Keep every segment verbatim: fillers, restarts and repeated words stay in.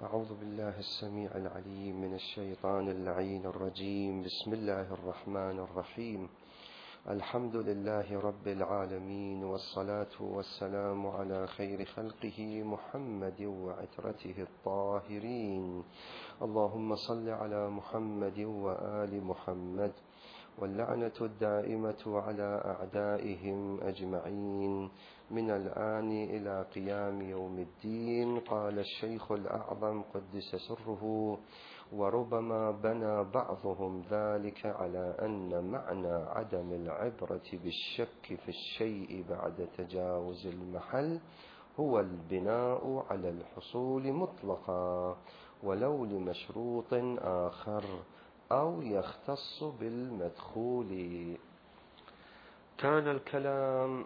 أعوذ بالله السميع العليم من الشيطان اللعين الرجيم. بسم الله الرحمن الرحيم. الحمد لله رب العالمين، والصلاة والسلام على خير خلقه محمد وعترته الطاهرين. اللهم صل على محمد وآل محمد، واللعنة الدائمة على أعدائهم أجمعين من الآن إلى قيام يوم الدين. قال الشيخ الأعظم قدس سره: وربما بنى بعضهم ذلك على أن معنى عدم العبرة بالشك في الشيء بعد تجاوز المحل هو البناء على الحصول مطلقا ولو لمشروط آخر، أو يختص بالمدخول. كان الكلام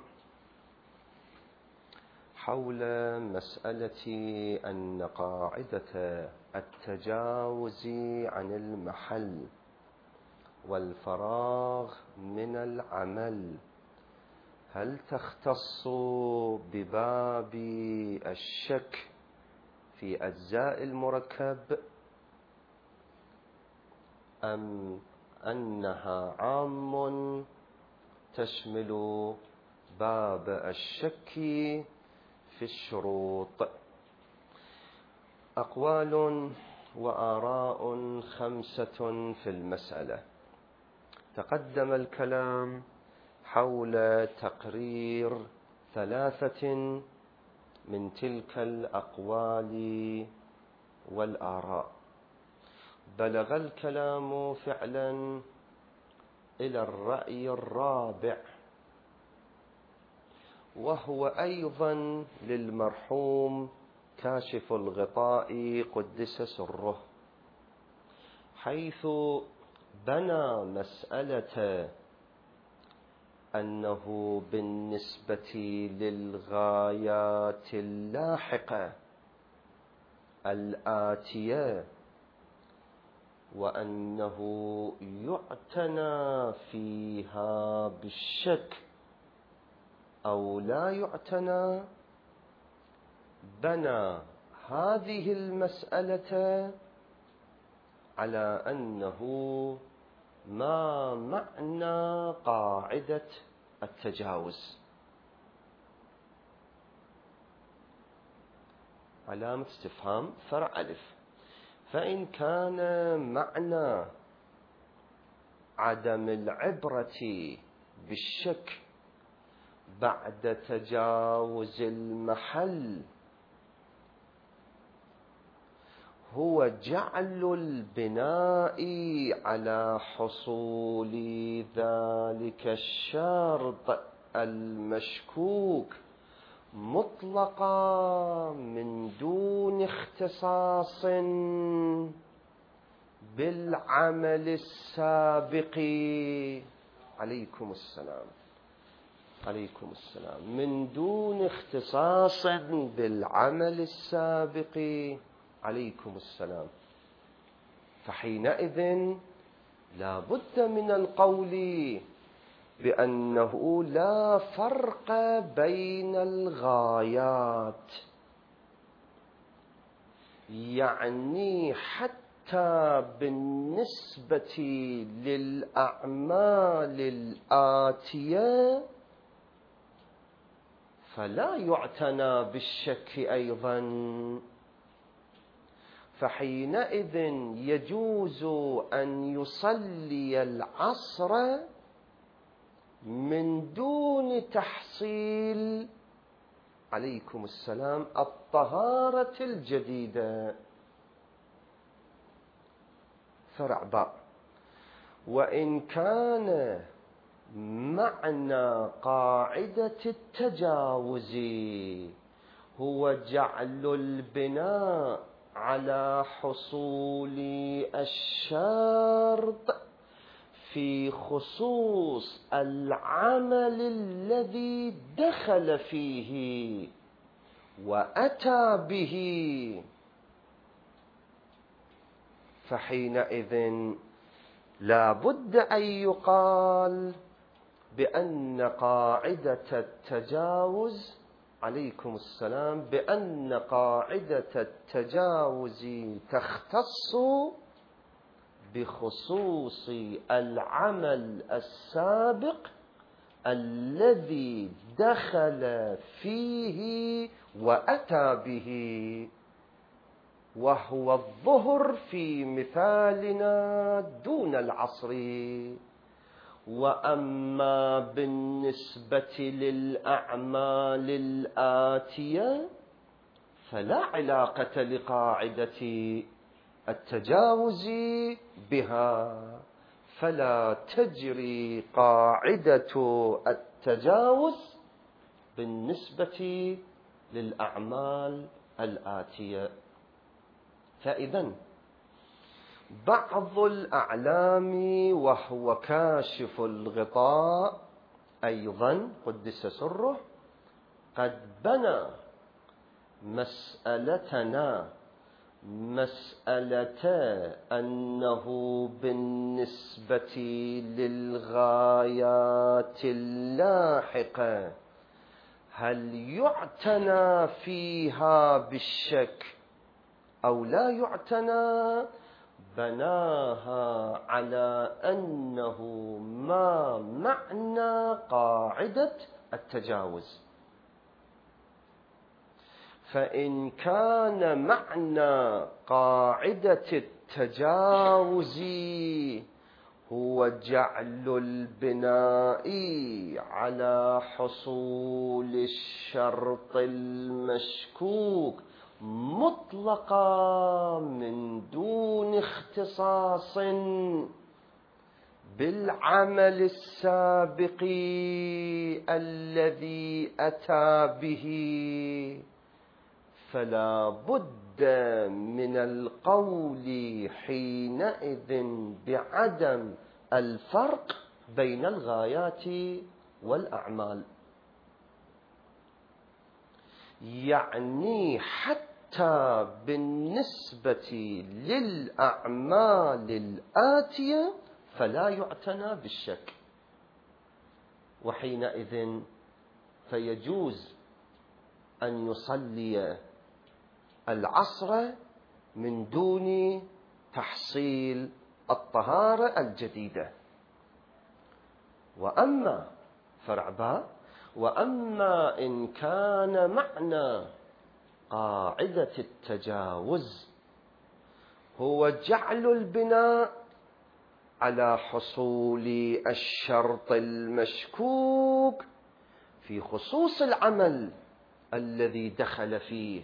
حول مسألة أن قاعدة التجاوز عن المحل والفراغ من العمل هل تختص بباب الشك في أجزاء المركب، أم أنها عام تشمل باب الشك في الشروط؟ أقوال وآراء خمسة في المسألة. تقدم الكلام حول تقرير ثلاثة من تلك الأقوال والآراء. بلغ الكلام فعلا إلى الرأي الرابع، وهو أيضا للمرحوم كاشف الغطاء قدس سره، حيث بنى مسألة أنه بالنسبة للغايات اللاحقة الآتية، وأنه يعتنى فيها بالشك أو لا يعتنى، بنى هذه المسألة على أنه ما معنى قاعدة التجاوز. علامة استفهام فرع ألف. فإن كان معنى عدم العبرة بالشك بعد تجاوز المحل هو جعل البناء على حصول ذلك الشرط المشكوك مطلقا من دون اختصاص بالعمل السابق. عليكم السلام عليكم السلام من دون اختصاص بالعمل السابق. عليكم السلام. فحينئذ لا بد من القول بأنه لا فرق بين الغايات، يعني حتى بالنسبة للأعمال الآتية فلا يعتنى بالشك أيضا. فحينئذ يجوز أن يصلي العصر من دون تحصيل، عليكم السلام، الطهارة الجديدة. فرع باء. وإن كان معنى قاعدة التجاوز هو جعل البناء على حصول الشرط في خصوص العمل الذي دخل فيه وأتى به، فحينئذ لا بد أن يقال بأن قاعدة التجاوز عليكم السلام بأن قاعدة التجاوز تختص بخصوص العمل السابق الذي دخل فيه وأتى به، وهو الظهر في مثالنا دون العصر. وأما بالنسبة للأعمال الآتية فلا علاقة لقاعدة التجاوز بها، فلا تجري قاعدة التجاوز بالنسبة للأعمال الآتية. فإذن بعض الأعلام وهو كاشف الغطاء أيضا قدس سره قد بنى مسألتنا مسألة أنه بالنسبة للغايات اللاحقة هل يعتنى فيها بالشك أو لا يعتنى، بناها على أنه ما معنى قاعدة التجاوز. فإن كان معنى قاعدة التجاوز هو جعل البناء على حصول الشرط المشكوك مطلقا من دون اختصاص بالعمل السابق الذي أتى به، فلا بد من القول حينئذ بعدم الفرق بين الغايات والأعمال. يعني حتى بالنسبة للأعمال الآتية فلا يعتنى بالشك، وحينئذ فيجوز أن يصلي العصر من دون تحصيل الطهارة الجديدة. وأما فرع باء وأما إن كان معنى قاعدة التجاوز هو جعل البناء على حصول الشرط المشكوك في خصوص العمل الذي دخل فيه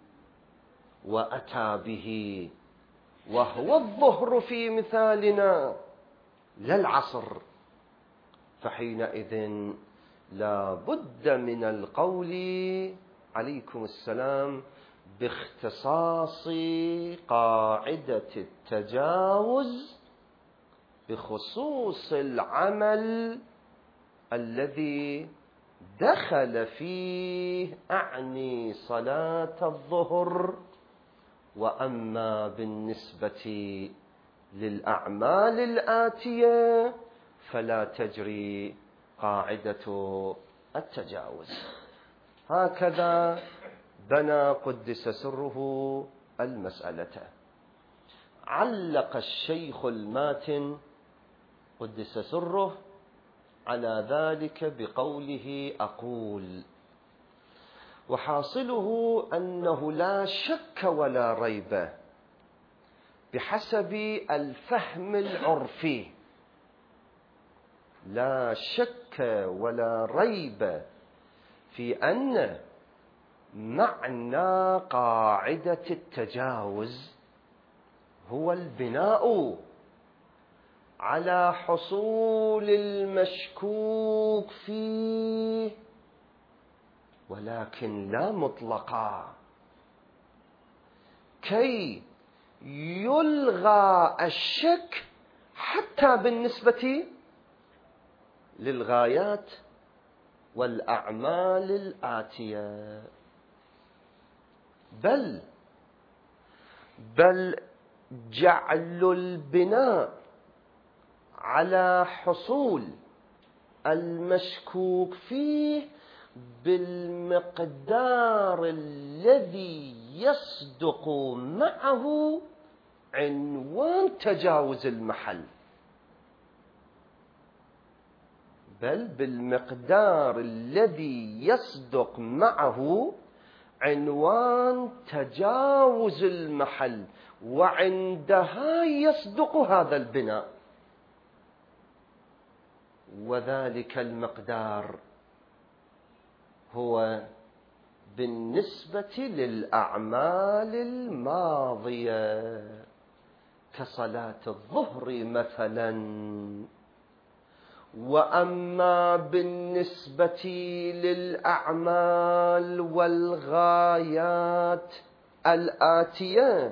وأتى به، وهو الظهر في مثالنا لا العصر، فحينئذ لا بد من القول عليكم السلام باختصاص قاعدة التجاوز بخصوص العمل الذي دخل فيه، أعني صلاة الظهر. وأما بالنسبة للأعمال الآتية فلا تجري قاعدة التجاوز. هكذا بنى قدس سره المسألة. علق الشيخ الماتن قدس سره على ذلك بقوله: أقول وحاصله أنه لا شك ولا ريب بحسب الفهم العرفي، لا شك ولا ريب في أن معنى قاعدة التجاوز هو البناء على حصول المشكوك فيه، ولكن لا مطلقا، كي يلغى الشك حتى بالنسبة للغايات والأعمال الآتية. بل بل جعل البناء على حصول المشكوك فيه بالمقدار الذي يصدق معه عنوان تجاوز المحل، بل بالمقدار الذي يصدق معه عنوان تجاوز المحل، وعندها يصدق هذا البناء. وذلك المقدار هو بالنسبة للأعمال الماضية كصلاة الظهر مثلا. وأما بالنسبة للأعمال والغايات الآتية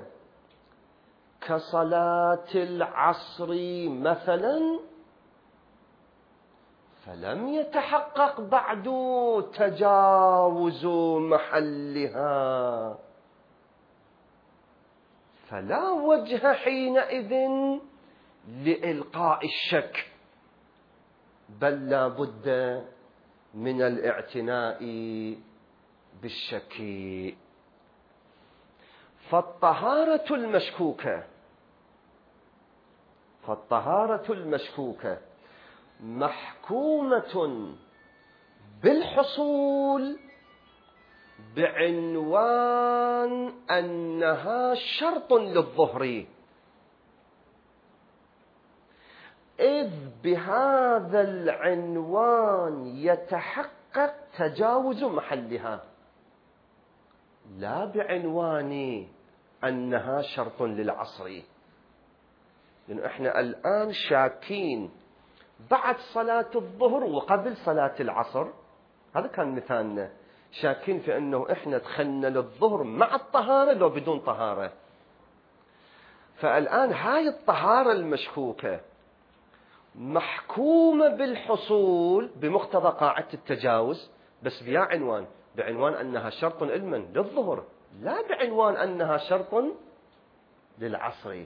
كصلاة العصر مثلا، فلم يتحقق بعد تجاوز محلها، فلا وجه حينئذ لإلقاء الشك، بل لا بد من الاعتناء بالشك. فالطهارة المشكوكة فالطهارة المشكوكة محكومة بالحصول بعنوان أنها شرط للظهر، إذ بهذا العنوان يتحقق تجاوز محلها، لا بعنوان أنها شرط للعصر. لأن إحنا الآن شاكين بعد صلاة الظهر وقبل صلاة العصر، هذا كان مثالنا، شاكين في أنه إحنا دخلنا للظهر مع الطهارة لو بدون طهارة. فالآن هاي الطهارة المشكوكة محكومة بالحصول بمقتضى قاعدة التجاوز، بس بيا عنوان، بعنوان أنها شرط للمن للظهر، لا بعنوان أنها شرط للعصر.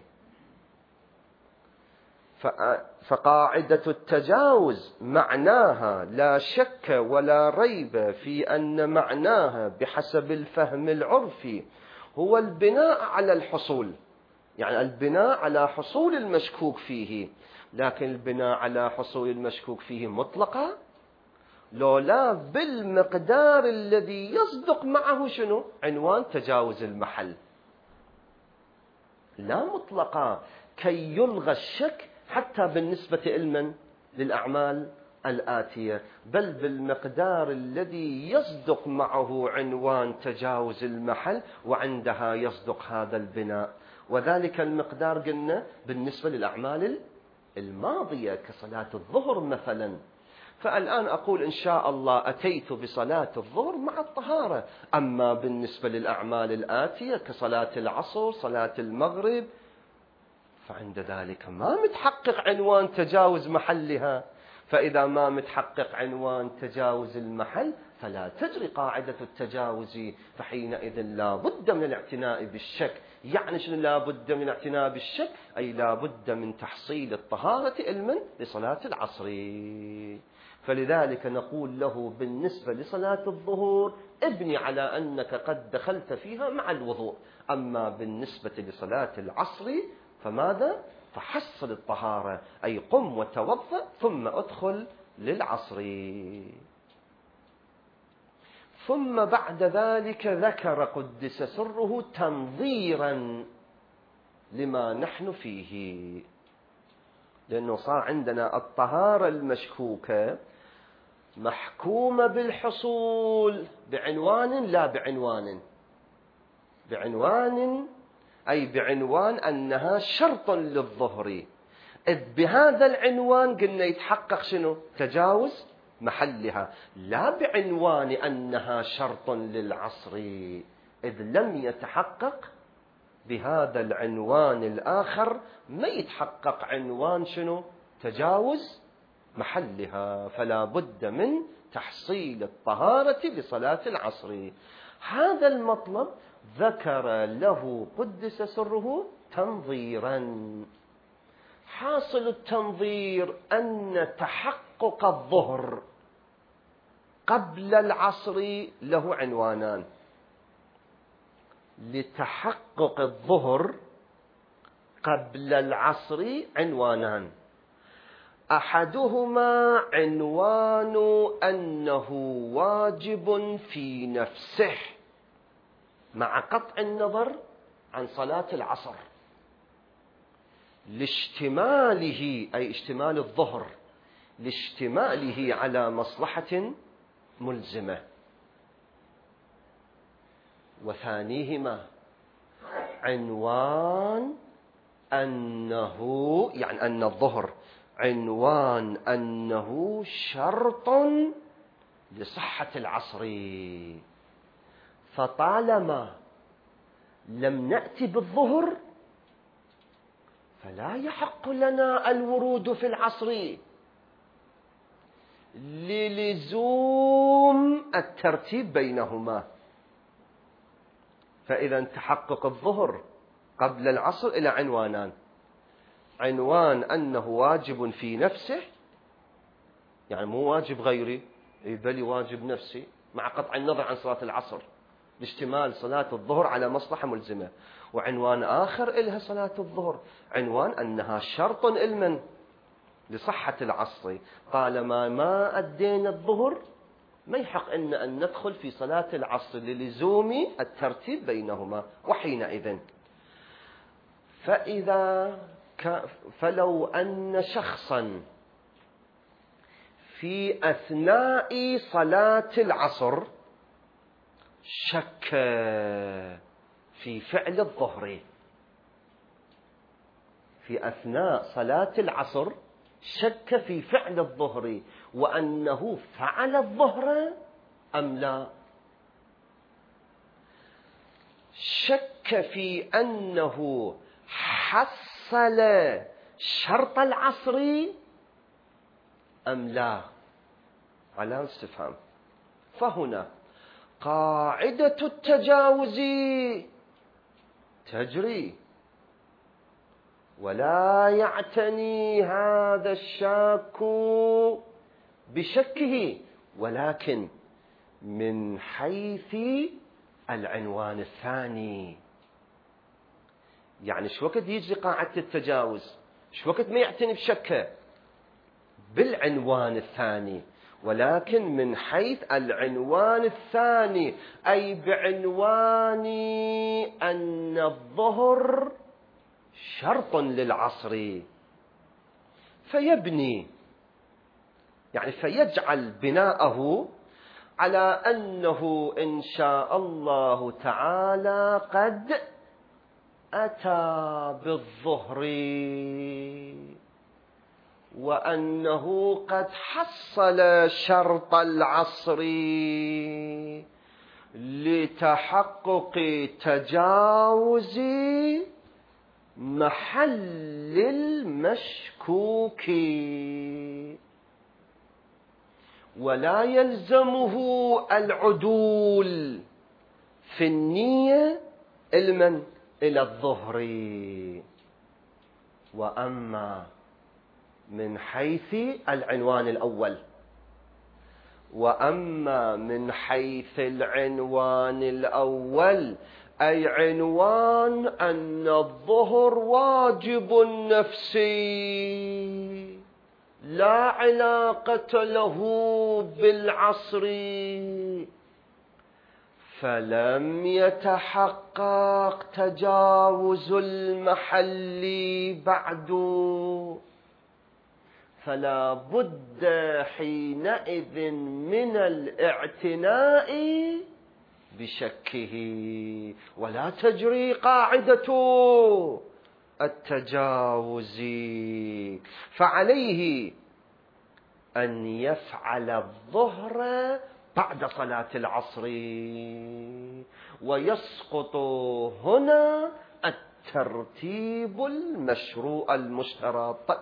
فقاعدة التجاوز معناها لا شك ولا ريب في أن معناها بحسب الفهم العرفي هو البناء على الحصول، يعني البناء على حصول المشكوك فيه. لكن البناء على حصول المشكوك فيه مطلقة لولا بالمقدار الذي يصدق معه شنو؟ عنوان تجاوز المحل، لا مطلقة كي يلغى الشك حتى بالنسبة لمن؟ للأعمال الآتية، بل بالمقدار الذي يصدق معه عنوان تجاوز المحل، وعندها يصدق هذا البناء. وذلك المقدار قلنا بالنسبة للأعمال الماضية كصلاة الظهر مثلا. فالآن أقول إن شاء الله أتيت بصلاة الظهر مع الطهارة، أما بالنسبة للأعمال الآتية كصلاة العصر صلاة المغرب، فعند ذلك ما متحقق عنوان تجاوز محلها. فإذا ما متحقق عنوان تجاوز المحل فلا تجري قاعدة التجاوز، فحينئذ لا بد من الاعتناء بالشك. يعني شنو لا بد من الاعتناء بالشك؟ أي لا بد من تحصيل الطهارة علما لصلاة العصر. فلذلك نقول له بالنسبة لصلاة الظهور ابني على أنك قد دخلت فيها مع الوضوء، أما بالنسبة لصلاة العصر فماذا؟ فحصل الطهارة، أي قم وتوضأ ثم أدخل للعصر. ثم بعد ذلك ذكر قدس سره تنظيرا لما نحن فيه، لأنه صار عندنا الطهارة المشكوكة محكومة بالحصول بعنوان لا بعنوان، بعنوان أي بعنوان أنها شرط للظهر، إذ بهذا العنوان قلنا يتحقق شنو؟ تجاوز محلها، لا بعنوان أنها شرط للعصر، إذ لم يتحقق بهذا العنوان الآخر، ما يتحقق عنوان شنو؟ تجاوز محلها، فلا بد من تحصيل الطهارة لصلاة العصر. هذا المطلب ذكر له قدس سره تنظيرا. حاصل التنظير أن تحقق الظهر قبل العصر له عنوانان. لتحقق الظهر قبل العصر عنوانان، أحدهما عنوان أنه واجب في نفسه مع قطع النظر عن صلاة العصر، لاشتماله أي اشتمال الظهر لاشتماله على مصلحة ملزمة. وثانيهما عنوان أنه يعني أن الظهر عنوان أنه شرط لصحة العصر، فطالما لم نأتي بالظهر فلا يحق لنا الورود في العصر للزوم الترتيب بينهما. فإذا تحقق الظهر قبل العصر إلى عنوانان: عنوان أنه واجب في نفسه، يعني مو واجب غيري بل واجب نفسي مع قطع النظر عن صلاة العصر لاشتمال صلاة الظهر على مصلحة ملزمة. وعنوان آخر إلها صلاة الظهر عنوان أنها شرط علما لصحة العصر، طالما ما أدينا الظهر ما يحق إن أن ندخل في صلاة العصر للزوم الترتيب بينهما. وحينئذ فإذا ك فلو أن شخصا في أثناء صلاة العصر شك في فعل الظهر، في أثناء صلاة العصر شك في فعل الظهر وأنه فعل الظهر أم لا، شك في أنه حصل شرط العصر أم لا، على استفهام. فهنا قاعدة التجاوز تجري، ولا يعتني هذا الشاك بشكه، ولكن من حيث العنوان الثاني. يعني شو وقت يجري قاعدة التجاوز؟ شو وقت ما يعتني بشكه؟ بالعنوان الثاني، ولكن من حيث العنوان الثاني، أي بعنوان أن الظهر شرط للعصر، فيبني يعني فيجعل بناءه على أنه إن شاء الله تعالى قد أتى بالظهر وأنه قد حصل شرط العصر لتحقق تجاوز محل المشكوك، ولا يلزمه العدول في النية علما إلى الظهر. وأما من حيث العنوان الأول، وأما من حيث العنوان الأول أي عنوان أن الظهر واجب نفسي لا علاقة له بالعصر، فلم يتحقق تجاوز المحل بعد، فلا بد حينئذ من الاعتناء بشكه، ولا تجري قاعدة التجاوز. فعليه أن يفعل الظهر بعد صلاة العصر، ويسقط هنا الترتيب المشروع المشترط.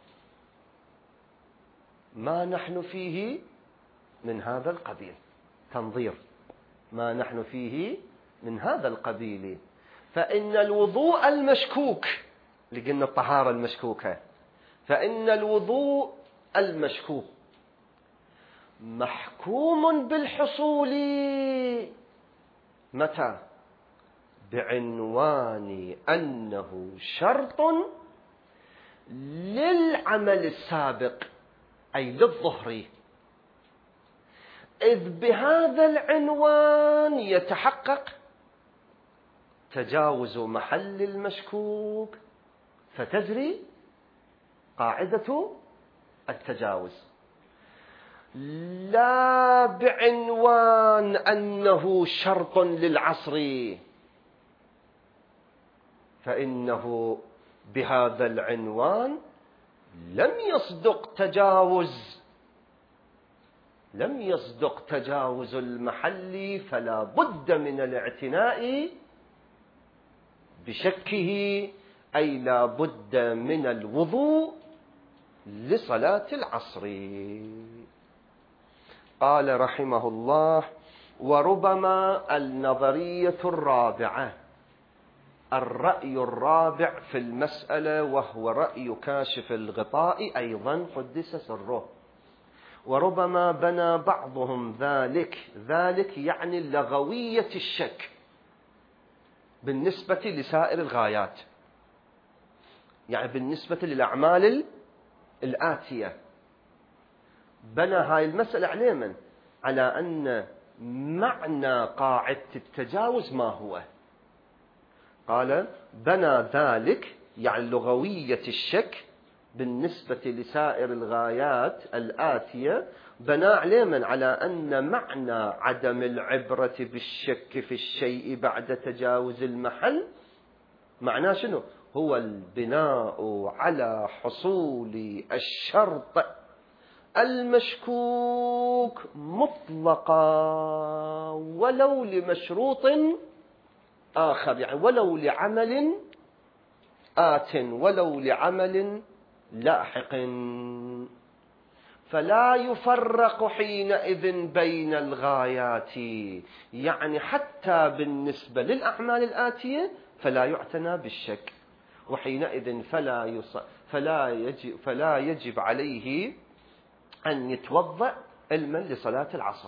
ما نحن فيه من هذا القبيل تنظير، ما نحن فيه من هذا القبيل. فإن الوضوء المشكوك، لقلنا الطهارة المشكوكة، فإن الوضوء المشكوك محكوم بالحصول. متى؟ بعنوان أنه شرط للعمل السابق أي للظهر، إذ بهذا العنوان يتحقق تجاوز محل المشكوك، فتجري قاعدة التجاوز. لا بعنوان أنه شرط للعصر، فإنه بهذا العنوان لم يصدق تجاوز لم يصدق تجاوز المحل، فلا بد من الاعتناء بشكه، أي لا بد من الوضوء لصلاة العصر. قال رحمه الله: وربما النظرية الرابعة، الرأي الرابع في المسألة، وهو رأي كاشف الغطاء أيضا قدس سره. وربما بنى بعضهم ذلك ذلك يعني لغوية الشك بالنسبة لسائر الغايات، يعني بالنسبة للأعمال الآتية، بنى هاي المسألة على من؟ على أن معنى قاعدة التجاوز ما هو. قال: بنى ذلك يعني لغوية الشك بالنسبة لسائر الغايات الآتية، بنى على من؟ على أن معنى عدم العبرة بالشك في الشيء بعد تجاوز المحل معناه شنو؟ هو البناء على حصول الشرط المشكوك مطلقا ولو لمشروط آخر، يعني ولو لعمل آت ولو لعمل لاحق، فلا يفرق حينئذ بين الغايات، يعني حتى بالنسبة للأعمال الآتية فلا يعتنى بالشك، وحينئذ فلا يص... فلا يجب فلا يجب عليه أن يتوضأ علما لصلاة العصر،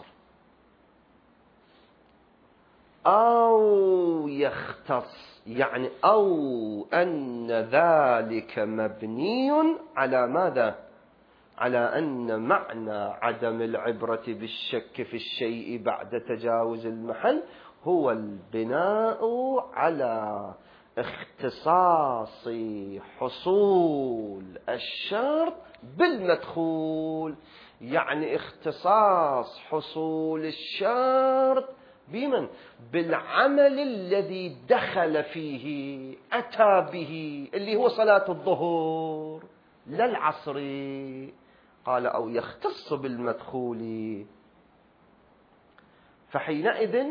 أو يختص، يعني أو أن ذلك مبني على ماذا؟ على أن معنى عدم العبرة بالشك في الشيء بعد تجاوز المحل هو البناء على اختصاص حصول الشرط بالمدخول، يعني اختصاص حصول الشرط بمن؟ بالعمل الذي دخل فيه أتى به، اللي هو صلاة الظهر لا العصر. قال: أو يختص بالمدخول، فحينئذ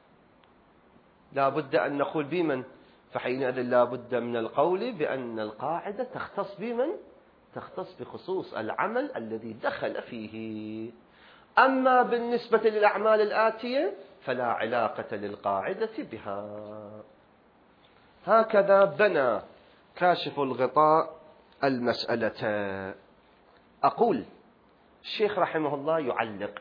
لا بد أن نقول بمن؟ فحينئذ لا بد من القول بأن القاعدة تختص بمن؟ تختص بخصوص العمل الذي دخل فيه. أما بالنسبة للأعمال الآتية فلا علاقة للقاعدة بها. هكذا بنى كاشف الغطاء المسألة. أقول الشيخ رحمه الله يعلق،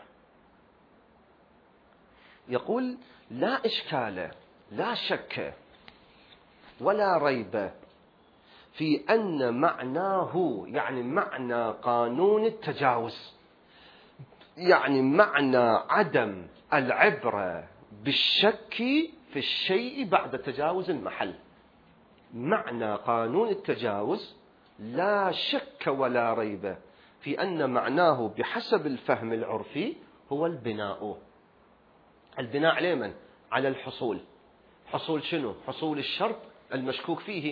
يقول: لا إشكال لا شك ولا ريب في أن معناه، يعني معنى قانون التجاوز، يعني معنى عدم العبرة بالشك في الشيء بعد تجاوز المحل، معنى قانون التجاوز لا شك ولا ريب في أن معناه بحسب الفهم العرفي هو البناء. البناء على من؟ على الحصول. حصول شنو؟ حصول الشرط المشكوك فيه.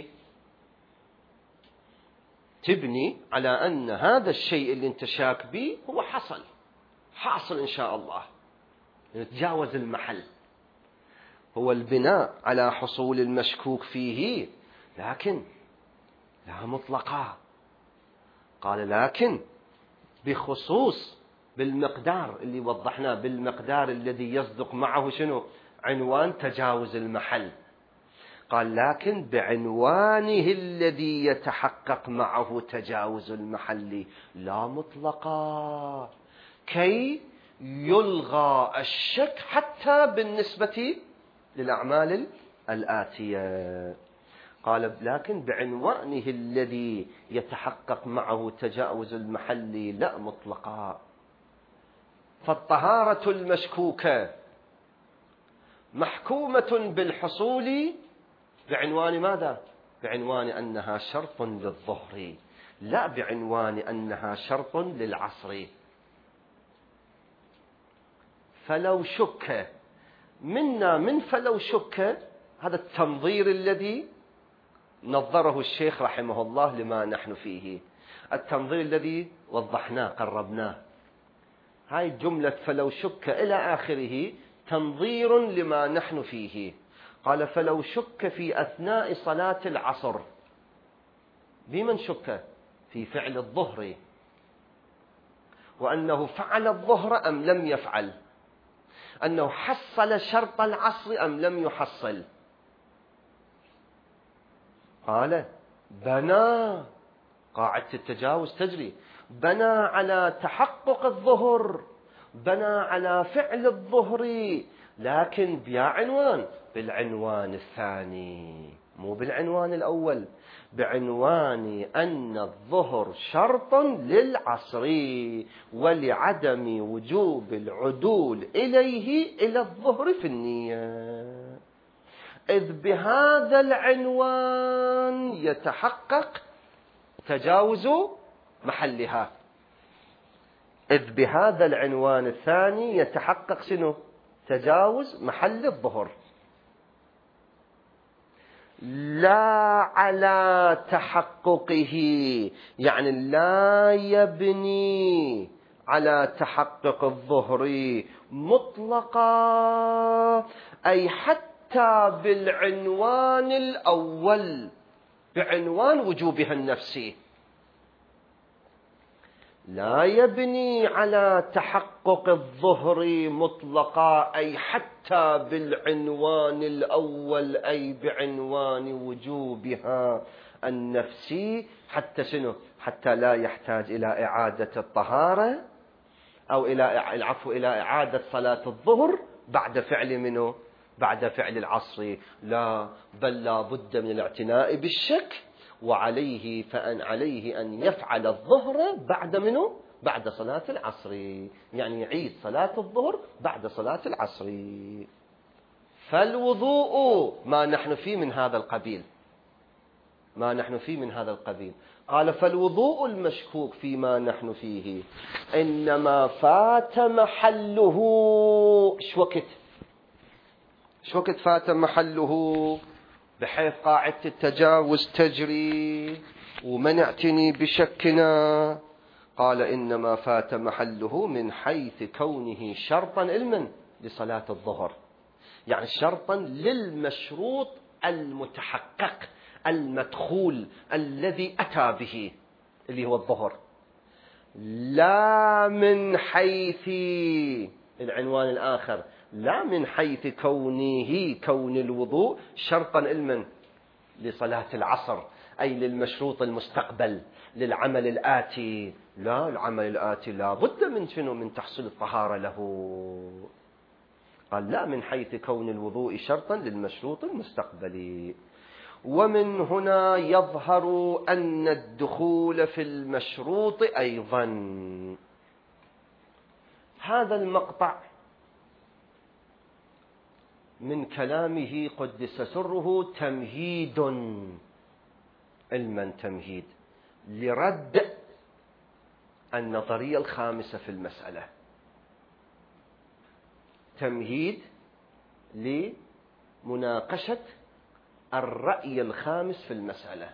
تبني على أن هذا الشيء اللي انت شاك به هو حصل حاصل إن شاء الله، يتجاوز المحل، هو البناء على حصول المشكوك فيه، لكن لا مطلقا. قال: لكن بخصوص بالمقدار اللي وضحناه، بالمقدار الذي يصدق معه شنو؟ عنوان تجاوز المحل. قال: لكن بعنوانه الذي يتحقق معه تجاوز المحل لا مطلقا، كي يلغى الشك حتى بالنسبة للأعمال الآتية. قال لكن بعنوانه الذي يتحقق معه تجاوز المحل لا مطلقا. فالطهارة المشكوكة محكومة بالحصول بعنوان ماذا؟ بعنوان أنها شرط للظهر، لا بعنوان أنها شرط للعصر. فلو شك منا من فلو شك، هذا التنظير الذي نظره الشيخ رحمه الله لما نحن فيه، التنظير الذي وضحناه قربناه. هاي جملة فلو شك إلى آخره تنظير لما نحن فيه. قال فلو شك في أثناء صلاة العصر، بمن شك؟ في فعل الظهر، وأنه فعل الظهر أم لم يفعل، أنه حصل شرط العصر أم لم يحصل. قال بنى، قاعدة التجاوز تجري، بنى على تحقق الظهر، بنى على فعل الظهر، لكن بيا عنوان، بالعنوان الثاني مو بالعنوان الأول، بعنوان أن الظهر شرط للعصر ولعدم وجوب العدول إليه إلى الظهر في النية، إذ بهذا العنوان يتحقق تجاوز محلها، إذ بهذا العنوان الثاني يتحقق شنو؟ تجاوز محل الظهر، لا على تحققه، يعني لا يبني على تحقق الظهر مطلقا، أي حتى بالعنوان الأول بعنوان وجوبها النفسي، لا يبني على تحقق الظهر مطلقا، أي حتى بالعنوان الأول، أي بعنوان وجوبها النفسي، حتى شنو؟ حتى لا يحتاج إلى إعادة الطهارة أو إلى العفو إلى إعادة صلاة الظهر بعد فعل منه؟ بعد فعل العصر، لا، بل لا بد من الاعتناء بالشك، وعليه فأن عليه أن يفعل الظهر بعد منه؟ بعد صلاة العصر، يعني يعيد صلاة الظهر بعد صلاة العصر. فالوضوء ما نحن فيه من هذا القبيل، ما نحن فيه من هذا القبيل. قال فالوضوء المشكوك فيما نحن فيه إنما فات محله. إيش وقت؟ إيش وقت فات محله؟ بحيث قاعدة التجاوز تجري ومن اعتني بشكنا. قال إنما فات محله من حيث كونه شرطا علما لصلاة الظهر، يعني شرطا للمشروط المتحقق المدخول الذي أتى به اللي هو الظهر، لا من حيث العنوان الآخر، لا من حيث كونه كون الوضوء شرطا علما لصلاة العصر، أي للمشروط المستقبل للعمل الآتي. لا، العمل الآتي لا بد من شنو؟ من تحصيل الطهارة له. قال لا من حيث كون الوضوء شرطا للمشروط المستقبلي. ومن هنا يظهر أن الدخول في المشروط أيضا. هذا المقطع من كلامه قدس سره تمهيد، علما تمهيد لرد النظرية الخامسة في المسألة، تمهيد لمناقشة الرأي الخامس في المسألة.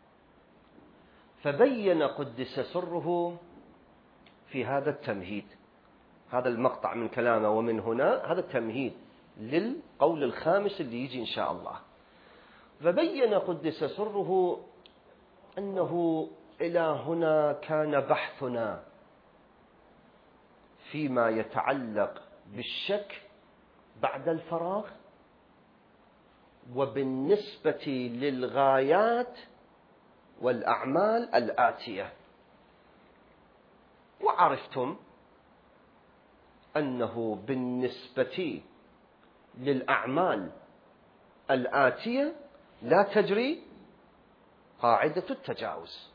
فبين قدس سره في هذا التمهيد، هذا المقطع من كلامه ومن هنا هذا التمهيد للقول الخامس اللي يجي إن شاء الله. فبين قدس سره أنه إلى هنا كان بحثنا فيما يتعلق بالشك بعد الفراغ، وبالنسبة للغايات والأعمال الآتية. وعرفتم أنه بالنسبة للأعمال الآتية لا تجري قاعدة التجاوز.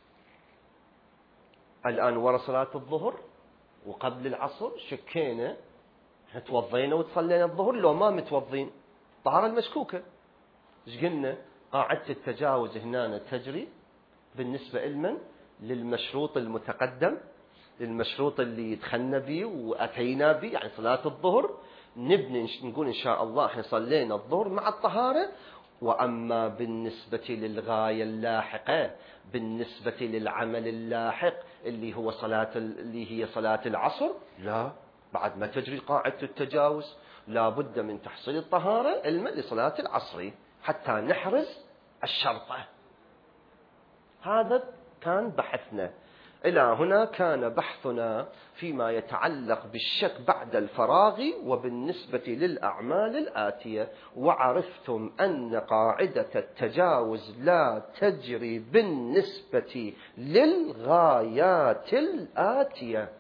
الآن ورا صلاة الظهر وقبل العصر شكينا، توضينا وتصلينا الظهر لو ما متوضين، طهارة المشكوكة، ايش قلنا؟ قاعدة التجاوز هنا تجري بالنسبة لمن؟ للمشروط المتقدم، للمشروط اللي دخلنا به وأتينا به، يعني صلاة الظهر نبني نقول إن شاء الله إحنا صلينا الظهر مع الطهارة. وأما بالنسبة للغاية اللاحقة، بالنسبة للعمل اللاحق اللي هو صلاة اللي هي صلاة العصر، لا، بعد ما تجري قاعدة التجاوز لا بد من تحصيل الطهارة علما لصلاة العصر حتى نحرز الشرطة. هذا كان بحثنا. إلى هنا كان بحثنا فيما يتعلق بالشك بعد الفراغ وبالنسبة للأعمال الآتية. وعرفتم أن قاعدة التجاوز لا تجري بالنسبة للغايات الآتية.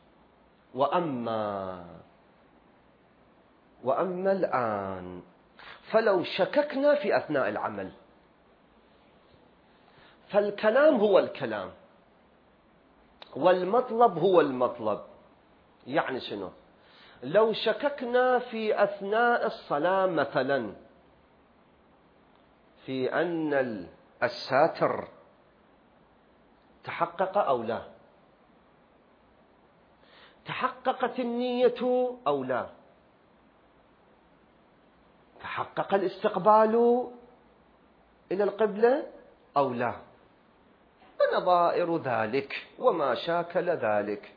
وأما وأما الآن فلو شككنا في أثناء العمل، فالكلام هو الكلام والمطلب هو المطلب. يعني شنو؟ لو شككنا في أثناء الصلاة مثلا في أن الساتر تحقق أو لا، تحققت النية أو لا، تحقق الاستقبال إلى القبلة أو لا، ونظائر ذلك وما شاكل ذلك.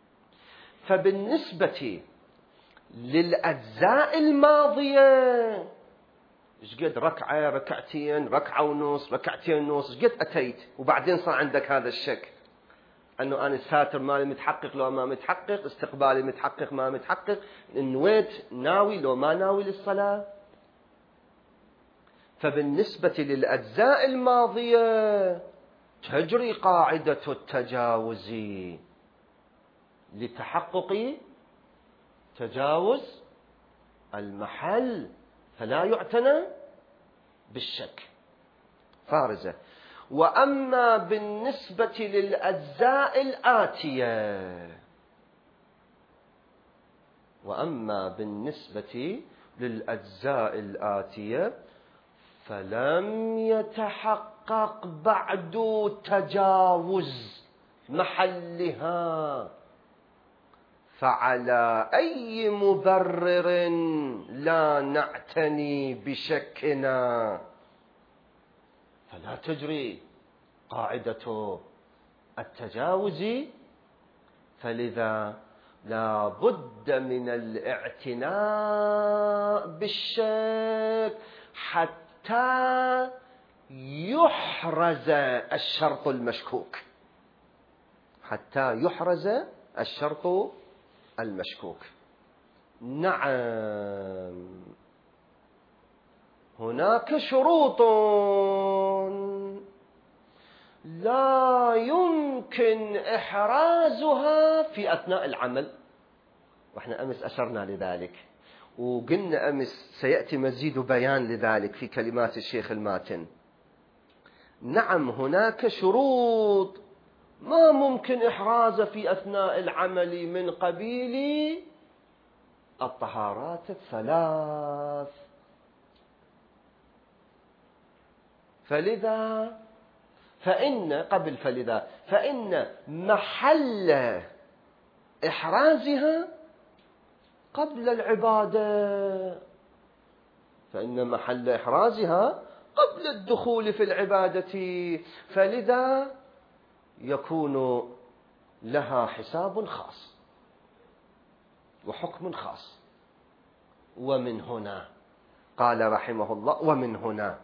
فبالنسبة للأجزاء الماضية، ايش قد ركعة ركعتين ركعة ونص ركعتين ونص ايش قد أتيت وبعدين صار عندك هذا الشك أنه أنا الساتر مالي متحقق لو ما متحقق، استقبالي متحقق ما متحقق، نويت ناوي لو ما ناوي للصلاة. فبالنسبة للأجزاء الماضية تجري قاعدة التجاوز لتحقق تجاوز المحل، فلا يعتنى بالشك. فارزة. وأما بالنسبة للأجزاء الآتية، وأما بالنسبة للأجزاء الآتية فلم يتحقق بعد تجاوز محلها، فعلى أي مبرر لا نعتني بشكنا، فلا تجري قاعدة التجاوز. فلذا لا بد من الاعتناء بالشك حتى يحرز الشرط المشكوك، حتى يحرز الشرط المشكوك. نعم، هناك شروط لا يمكن إحرازها في أثناء العمل، وإحنا أمس أشرنا لذلك، وقلنا أمس سيأتي مزيد بيان لذلك في كلمات الشيخ الماتن. نعم، هناك شروط ما ممكن إحرازها في أثناء العمل من قبيل الطهارات الثلاث. فلذا فإن قبل فلذا فإن محل إحرازها قبل العبادة، فإن محل إحرازها قبل الدخول في العبادة، فلذا يكون لها حساب خاص وحكم خاص. ومن هنا قال رحمه الله ومن هنا،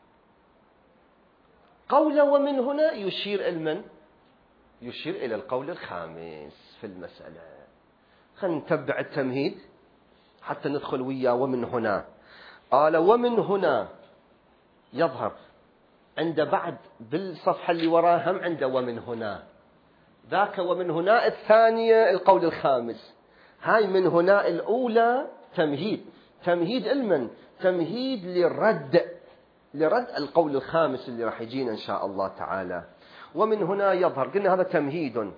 قول ومن هنا يشير المن يشير إلى القول الخامس في المسألة. خلينا نتبع التمهيد حتى ندخل وياه. ومن هنا قال ومن هنا يظهر عند بعد بالصفحة اللي وراها هم عنده ومن هنا ذاك، ومن هنا الثانية القول الخامس، هاي من هنا الأولى تمهيد. تمهيد علما، تمهيد للرد لرد القول الخامس اللي راح يجينا إن شاء الله تعالى. ومن هنا يظهر، قلنا هذا تمهيد،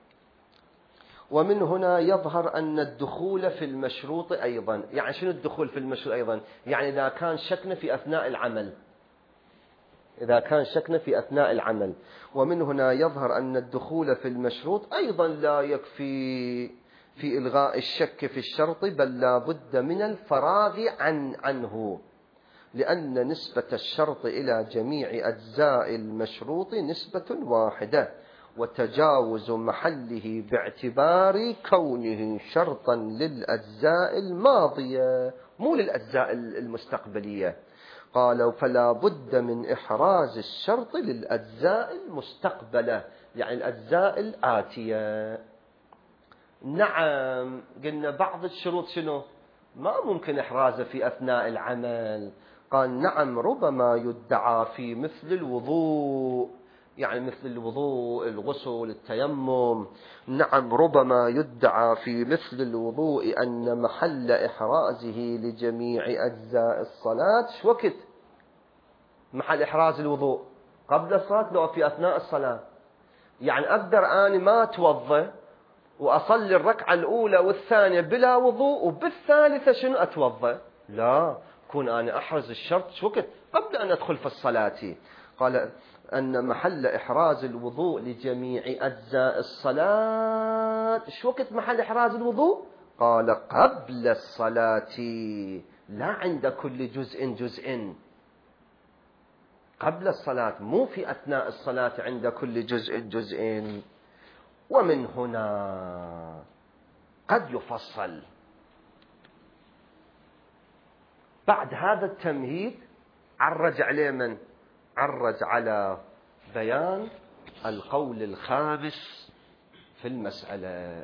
ومن هنا يظهر أن الدخول في المشروط أيضا. يعني شنو الدخول في المشروط أيضا؟ يعني إذا كان شكنا في أثناء العمل، إذا كان شكنا في أثناء العمل. ومن هنا يظهر أن الدخول في المشروط أيضا لا يكفي في إلغاء الشك في الشرط، بل لا بد من الفراغ عن عنه، لأن نسبة الشرط إلى جميع أجزاء المشروط نسبة واحدة، وتجاوز محله باعتبار كونه شرطا للأجزاء الماضية مو للأجزاء المستقبلية. قالوا فلا بد من إحراز الشرط للأجزاء المستقبلة، يعني الأجزاء الآتية. نعم، قلنا بعض الشروط شنو ما ممكن إحرازه في أثناء العمل. قال نعم، ربما يدعى في مثل الوضوء، يعني مثل الوضوء، الغسل، التيمم. نعم، ربما يدعى في مثل الوضوء أن محل إحرازه لجميع أجزاء الصلاة شو وقت محل إحراز الوضوء؟ قبل الصلاة لو في أثناء الصلاة؟ يعني أقدر أنا ما أتوضأ وأصلي الركعة الأولى والثانية بلا وضوء، وبالثالثة شنو أتوضأ؟ لا، كون أنا أحرز الشرط شو وقت؟ قبل أن أدخل في الصلاة. قال أن محل إحراز الوضوء لجميع أجزاء الصلاة شو وقت محل إحراز الوضوء؟ قال قبل الصلاة، لا عند كل جزء جزء، قبل الصلاة، مو في أثناء الصلاة عند كل جزء جزء. ومن هنا قد يفصل بعد هذا التمهيد، عرج عليه من؟ عرج على بيان القول الخامس في المسألة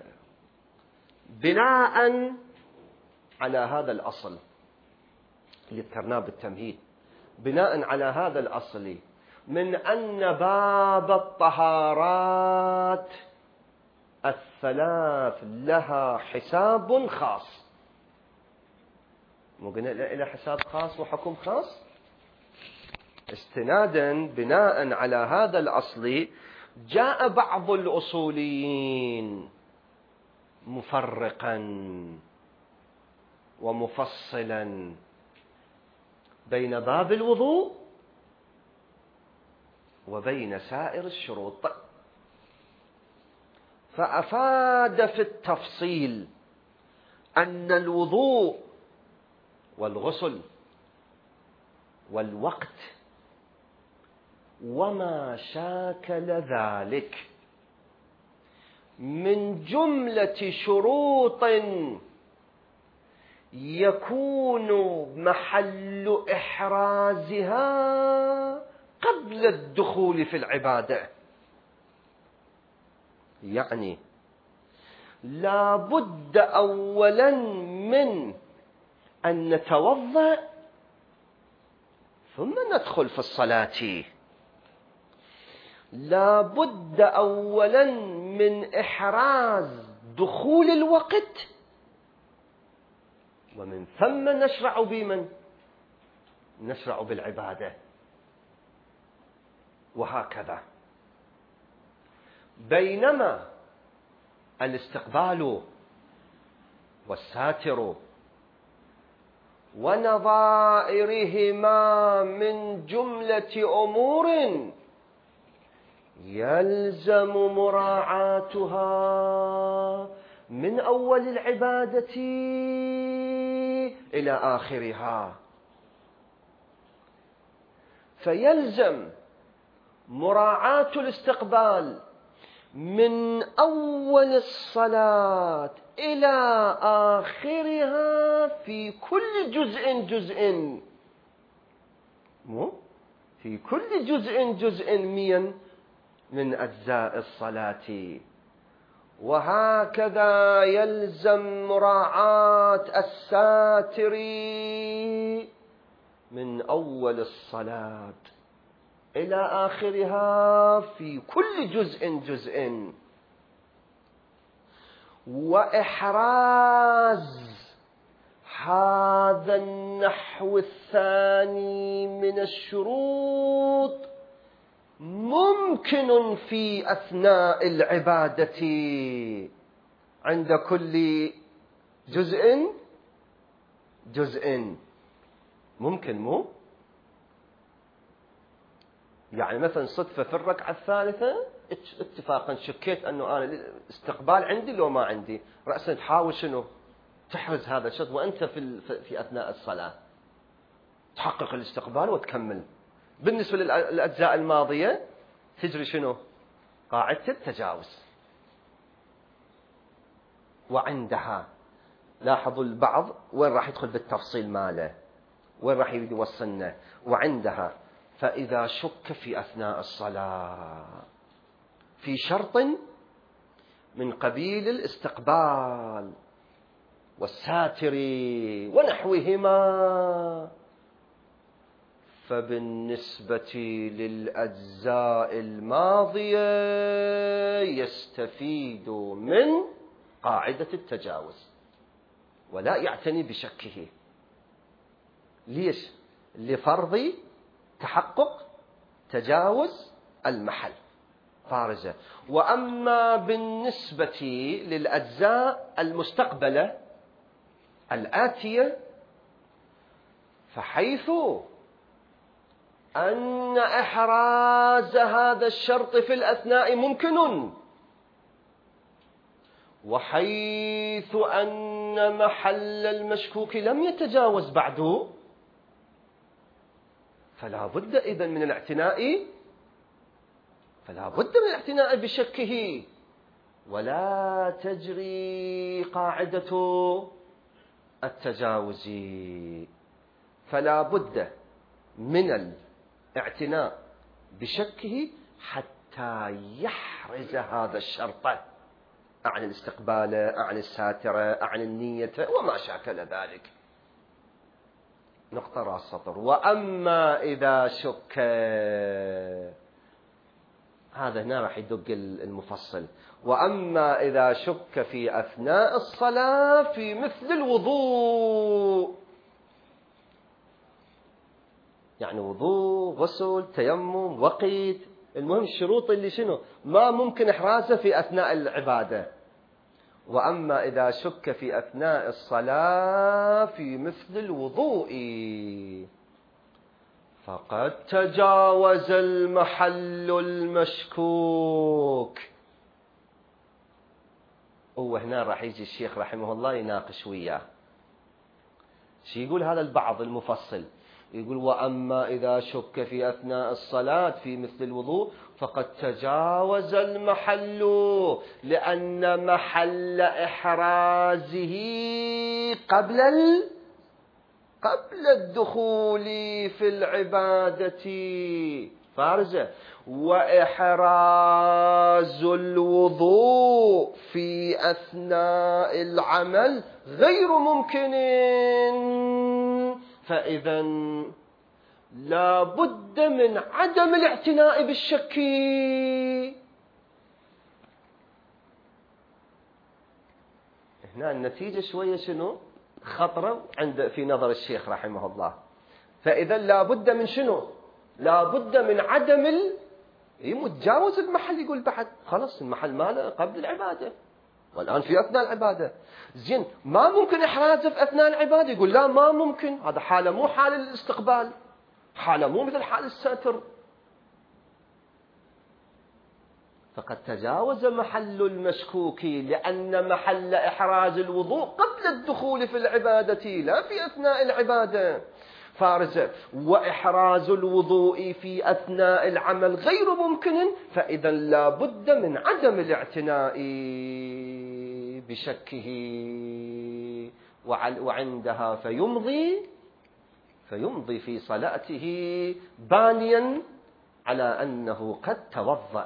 بناء على هذا الأصل اللي ذكرناه بالتمهيد. بناء على هذا الأصل من أن باب الطهارات الثلاث لها حساب خاص. مو قلنا إلى حساب خاص وحكم خاص؟ استنادا بناء على هذا الأصل جاء بعض الأصوليين مفرقا ومفصلا بين باب الوضوء وبين سائر الشروط، فأفاد في التفصيل أن الوضوء والغسل والوقت وما شاكل ذلك من جملة شروط يكون محل إحرازها قبل الدخول في العبادة. يعني لا بد أولا من أن نتوضأ ثم ندخل في الصلاة. لا بد أولا من إحراز دخول الوقت، ومن ثم نشرع بمن؟ نشرع بالعبادة، وهكذا. بينما الاستقبال والساتر ونظائرهما من جملة أمور يلزم مراعاتها من أول العبادة إلى آخرها. فيلزم مراعاة الاستقبال من أول الصلاة إلى آخرها في كل جزء جزء، مو في كل جزء جزء مين من أجزاء الصلاة. وهكذا يلزم مراعاة الساتر من أول الصلاة إلى آخرها في كل جزء جزء. وإحراز هذا النحو الثاني من الشروط ممكن في أثناء العبادة عند كل جزء جزء. ممكن مو يعني مثلا صدفة في الركعة الثالثة اتفاقا شكيت أنه أنا الاستقبال عندي لو ما عندي، رأسا تحاول شنو تحرز هذا الشرط وأنت في في أثناء الصلاة تحقق الاستقبال وتكمل. بالنسبة للأجزاء الماضية تجري شنو قاعدة التجاوز. وعندها لاحظوا البعض وين راح يدخل بالتفصيل ماله، وين راح يوصلنا. وعندها فإذا شك في أثناء الصلاة في شرط من قبيل الاستقبال والساتر ونحوهما، فبالنسبة للأجزاء الماضية يستفيد من قاعدة التجاوز ولا يعتني بشكه. ليش؟ لفرض تحقق تجاوز المحل فارجة. وأما بالنسبة للأجزاء المستقبلة الآتية فحيث أن إحراز هذا الشرط في الأثناء ممكن، وحيث أن محل المشكوك لم يتجاوز بعد، فلا بد إذن من الاعتناء فلا بد من الاعتناء بشكه، ولا تجري قاعدة التجاوز. فلا بد من الاعتناء بشكه حتى يحرز هذا الشرط عن الاستقبال، عن الساترة، عن النية وما شاكل ذلك. نقطة راس سطر. وأما إذا شك، هذا هنا راح يدق المفصل. وأما إذا شك في أثناء الصلاة في مثل الوضوء، يعني وضوء، غسل، تيمم، وقيت، المهم الشروط اللي شنو ما ممكن إحرازه في أثناء العبادة. وأما إذا شك في أثناء الصلاة في مثل الوضوء فقد تجاوز المحل المشكوك. هو هنا راح يجي الشيخ رحمه الله يناقش وياه. شو يقول هذا البعض المفصل؟ يقول وأما إذا شك في أثناء الصلاة في مثل الوضوء فقد تجاوز المحل، لأن محل إحرازه قبل ال... قبل الدخول في العبادة فارجة. وإحراز الوضوء في أثناء العمل غير ممكن، فإذا لا بد من عدم الاعتناء بالشك. هنا النتيجة شوية شنو خطرة عند في نظر الشيخ رحمه الله. فإذا لا بد من شنو لا بد من عدم ال... متجاوز المحل. يقول بعد خلاص المحل ماله قبل العبادة والآن في أثناء العبادة. زين ما ممكن إحرازه في أثناء العبادة. يقول لا ما ممكن، هذا حالة مو حال الاستقبال، حالة مو مثل حال الساتر. فقد تجاوز محل المشكوك، لأن محل إحراز الوضوء قبل الدخول في العبادة لا في أثناء العبادة فارزة. وإحراز الوضوء في أثناء العمل غير ممكن، فإذا لا بد من عدم الاعتناء بشكه. وعندها فيمضي فيمضي في صلاته بانيا على أنه قد توضأ.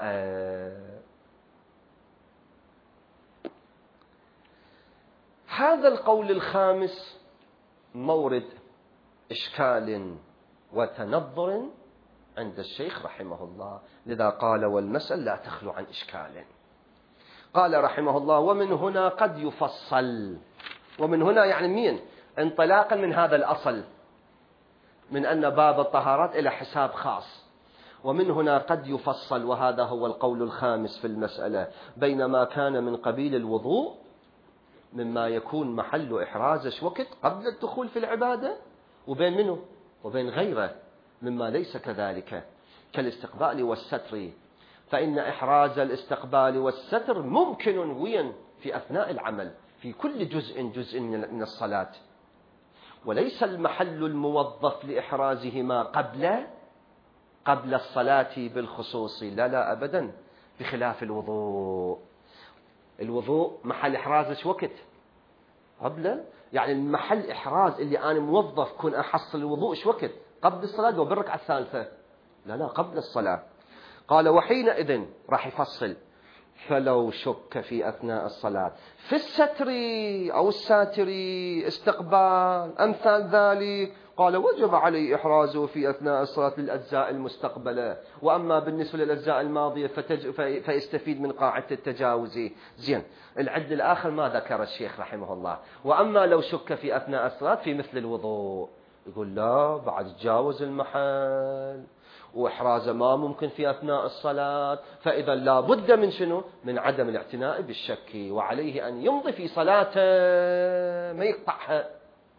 هذا القول الخامس مورد إشكال وتنظر عند الشيخ رحمه الله، لذا قال والمسألة لا تخلو عن إشكال. قال رحمه الله: ومن هنا قد يفصل. ومن هنا يعني مين؟ انطلاقا من هذا الأصل، من أن باب الطهارات إلى حساب خاص. ومن هنا قد يفصل، وهذا هو القول الخامس في المسألة، بينما كان من قبيل الوضوء مما يكون محل إحرازه وقت قبل الدخول في العبادة، وبين منه وبين غيره مما ليس كذلك، كالاستقبال والستر. فإن إحراز الاستقبال والستر ممكن وين في أثناء العمل في كل جزء جزء من الصلاة، وليس المحل الموظف لإحرازهما قبل قبل الصلاة بالخصوص. لا لا أبدا، بخلاف الوضوء. الوضوء محل إحراز وقت قبل، يعني المحل إحراز اللي أنا موظف كن أحصل الوضوء إيش وقت؟ قبل الصلاة وبالركعة الثالثة؟ لا لا، قبل الصلاة. قال: وحينئذ راح يفصل: فلو شك في أثناء الصلاة في الستر أو الساتر استقبال أمثال ذلك، قال: وجب عليه إحرازه في أثناء الصلاة للأجزاء المستقبلة، وأما بالنسبة للأجزاء الماضية فتج... فيستفيد من قاعدة التجاوز. زين، العد الآخر ما ذكر الشيخ رحمه الله: وأما لو شك في أثناء الصلاة في مثل الوضوء، يقول لا، بعد تجاوز المحل وإحرازه ما ممكن في أثناء الصلاة، فإذا لا بد من شنو؟ من عدم الاعتناء بالشك، وعليه أن يمضي في صلاته ما يقطعها.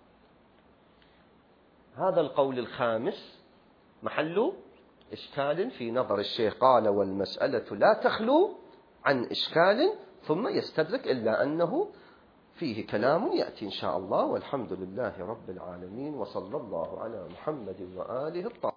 هذا القول الخامس محل إشكال في نظر الشيخ. قال: والمسألة لا تخلو عن إشكال، ثم يستدرك إلا أنه فيه كلام يأتي إن شاء الله. والحمد لله رب العالمين، وصلى الله على محمد وآله الطاهرين.